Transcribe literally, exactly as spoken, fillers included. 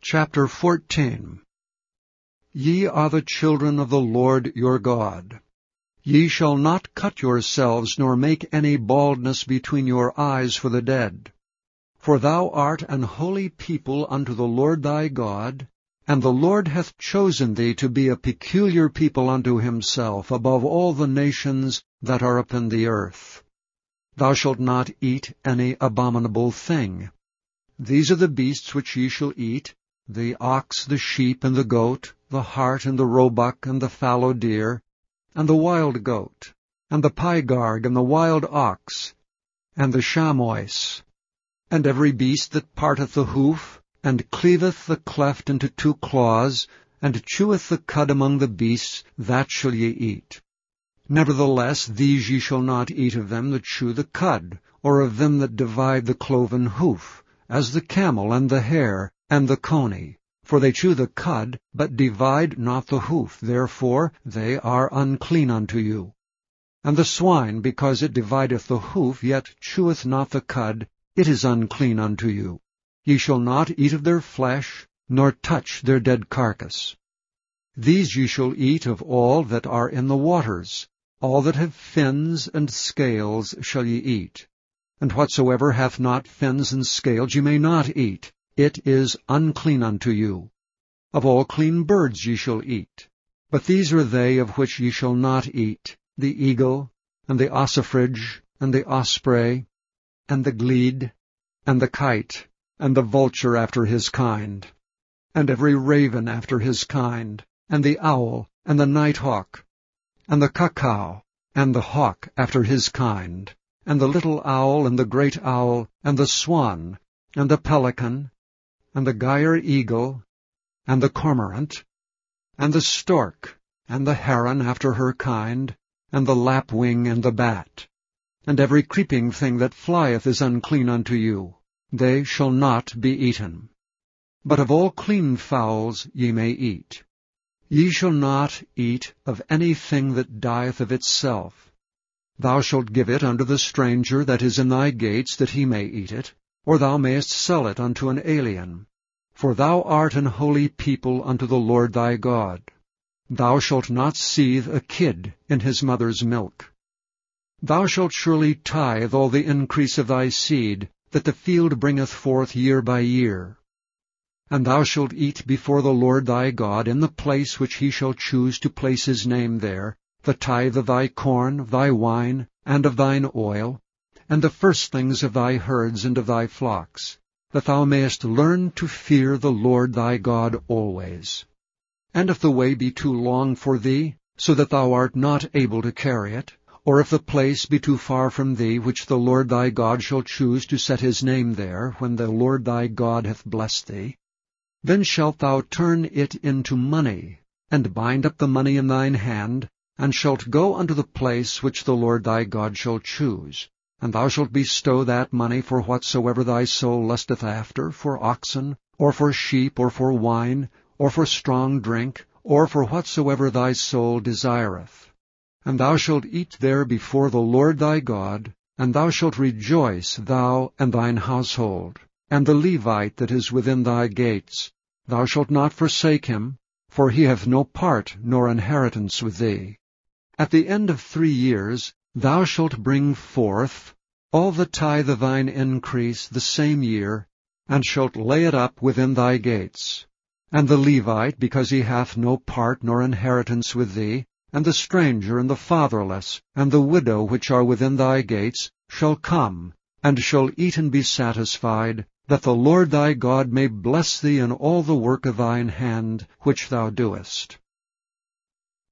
Chapter fourteen. Ye are the children of the Lord your God. Ye shall not cut yourselves, nor make any baldness between your eyes for the dead. For thou art an holy people unto the Lord thy God, and the Lord hath chosen thee to be a peculiar people unto himself above all the nations that are upon the earth. Thou shalt not eat any abominable thing. These are the beasts which ye shall eat, the ox, the sheep, and the goat, the hart, and the roebuck, and the fallow deer, and the wild goat, and the pygarg, and the wild ox, and the chamois, and every beast that parteth the hoof, and cleaveth the cleft into two claws, and cheweth the cud among the beasts, that shall ye eat. Nevertheless these ye shall not eat of them that chew the cud, or of them that divide the cloven hoof, as the camel, and the hare, and the coney. For they chew the cud, but divide not the hoof, therefore they are unclean unto you. And the swine, because it divideth the hoof, yet cheweth not the cud, it is unclean unto you. Ye shall not eat of their flesh, nor touch their dead carcass. These ye shall eat of all that are in the waters. All that have fins and scales shall ye eat. And whatsoever hath not fins and scales ye may not eat. It is unclean unto you. Of all clean birds ye shall eat. But these are they of which ye shall not eat, the eagle, and the ossifrage, and the osprey, and the glede, and the kite, and the vulture after his kind, and every raven after his kind, and the owl, and the nighthawk, and the cuckow, and the hawk after his kind, and the little owl, and the great owl, and the swan, and the pelican, and the gyre eagle, and the cormorant, and the stork, and the heron after her kind, and the lapwing, and the bat. And every creeping thing that flieth is unclean unto you. They shall not be eaten. But of all clean fowls ye may eat. Ye shall not eat of any thing that dieth of itself. Thou shalt give it unto the stranger that is in thy gates, that he may eat it, or thou mayest sell it unto an alien. For thou art an holy people unto the Lord thy God. Thou shalt not seethe a kid in his mother's milk. Thou shalt surely tithe all the increase of thy seed, that the field bringeth forth year by year. And thou shalt eat before the Lord thy God in the place which he shall choose to place his name there, the tithe of thy corn, of thy wine, and of thine oil, and the firstlings of thy herds and of thy flocks, that thou mayest learn to fear the Lord thy God always. And if the way be too long for thee, so that thou art not able to carry it, or if the place be too far from thee, which the Lord thy God shall choose to set his name there, when the Lord thy God hath blessed thee, then shalt thou turn it into money, and bind up the money in thine hand, and shalt go unto the place which the Lord thy God shall choose. And thou shalt bestow that money for whatsoever thy soul lusteth after, for oxen, or for sheep, or for wine, or for strong drink, or for whatsoever thy soul desireth. And thou shalt eat there before the Lord thy God, and thou shalt rejoice, thou and thine household, and the Levite that is within thy gates. Thou shalt not forsake him, for he hath no part nor inheritance with thee. At the end of three years thou shalt bring forth all the tithe of thine increase the same year, and shalt lay it up within thy gates. And the Levite, because he hath no part nor inheritance with thee, and the stranger, and the fatherless, and the widow which are within thy gates, shall come, and shall eat and be satisfied, that the Lord thy God may bless thee in all the work of thine hand which thou doest.